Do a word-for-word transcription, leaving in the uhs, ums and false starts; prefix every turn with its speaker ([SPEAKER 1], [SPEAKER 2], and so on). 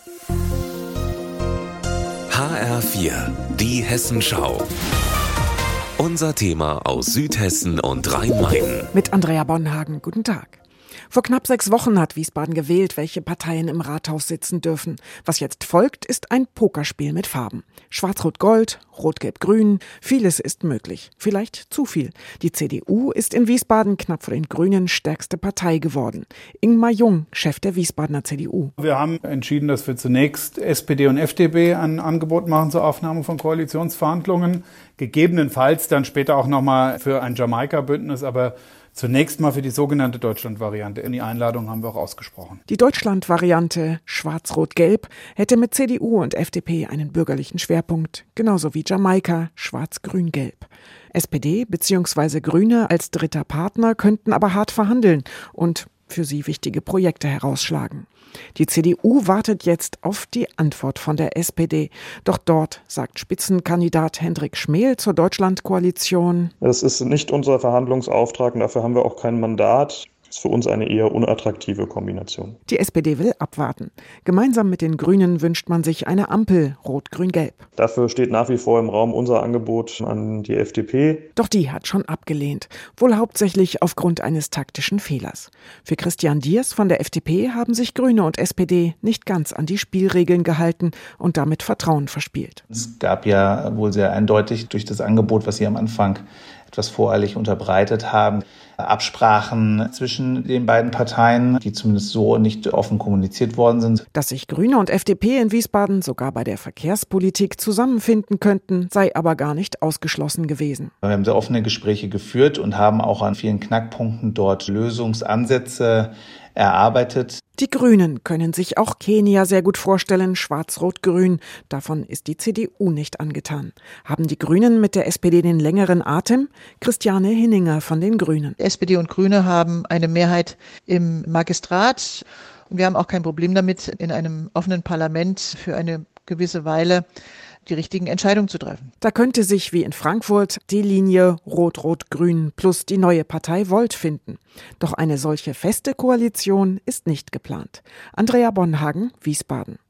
[SPEAKER 1] H R vier, die Hessenschau. Unser Thema aus Südhessen und Rhein-Main.
[SPEAKER 2] Mit Andrea Bonhagen, guten Tag. Vor knapp sechs Wochen hat Wiesbaden gewählt, welche Parteien im Rathaus sitzen dürfen. Was jetzt folgt, ist ein Pokerspiel mit Farben. Schwarz-Rot-Gold, Rot-Gelb-Grün, vieles ist möglich. Vielleicht zu viel. Die C D U ist in Wiesbaden knapp vor den Grünen stärkste Partei geworden. Ingmar Jung, Chef der Wiesbadener C D U.
[SPEAKER 3] Wir haben entschieden, dass wir zunächst S P D und F D P ein Angebot machen zur Aufnahme von Koalitionsverhandlungen. Gegebenenfalls dann später auch nochmal für ein Jamaika-Bündnis, aber zunächst mal für die sogenannte Deutschland-Variante. Die Einladung haben wir auch ausgesprochen.
[SPEAKER 2] Die Deutschland-Variante Schwarz-Rot-Gelb hätte mit C D U und F D P einen bürgerlichen Schwerpunkt, genauso wie Jamaika Schwarz-Grün-Gelb. S P D bzw. Grüne als dritter Partner könnten aber hart verhandeln und für sie wichtige Projekte herausschlagen. Die C D U wartet jetzt auf die Antwort von der S P D. Doch dort sagt Spitzenkandidat Hendrik Schmel zur Deutschlandkoalition:
[SPEAKER 4] Das ist nicht unser Verhandlungsauftrag und dafür haben wir auch kein Mandat. Das ist für uns eine eher unattraktive Kombination.
[SPEAKER 2] Die S P D will abwarten. Gemeinsam mit den Grünen wünscht man sich eine Ampel Rot-Grün-Gelb.
[SPEAKER 4] Dafür steht nach wie vor im Raum unser Angebot an die F D P.
[SPEAKER 2] Doch die hat schon abgelehnt, wohl hauptsächlich aufgrund eines taktischen Fehlers. Für Christian Diers von der F D P haben sich Grüne und S P D nicht ganz an die Spielregeln gehalten und damit Vertrauen verspielt.
[SPEAKER 5] Es gab ja wohl sehr eindeutig durch das Angebot, was Sie am Anfang etwas voreilig unterbreitet haben, Absprachen zwischen den beiden Parteien, die zumindest so nicht offen kommuniziert worden sind.
[SPEAKER 2] Dass sich Grüne und F D P in Wiesbaden sogar bei der Verkehrspolitik zusammenfinden könnten, sei aber gar nicht ausgeschlossen gewesen.
[SPEAKER 5] Wir haben sehr offene Gespräche geführt und haben auch an vielen Knackpunkten dort Lösungsansätze erarbeitet.
[SPEAKER 2] Die Grünen können sich auch Kenia sehr gut vorstellen, schwarz-rot-grün. Davon ist die C D U nicht angetan. Haben die Grünen mit der S P D den längeren Atem? Christiane Hinninger von den Grünen.
[SPEAKER 6] S P D und Grüne haben eine Mehrheit im Magistrat. Und wir haben auch kein Problem damit, in einem offenen Parlament für eine gewisse Weile die richtigen Entscheidungen zu treffen.
[SPEAKER 2] Da könnte sich wie in Frankfurt die Linie Rot-Rot-Grün plus die neue Partei Volt finden. Doch eine solche feste Koalition ist nicht geplant. Andrea Bonhagen, Wiesbaden.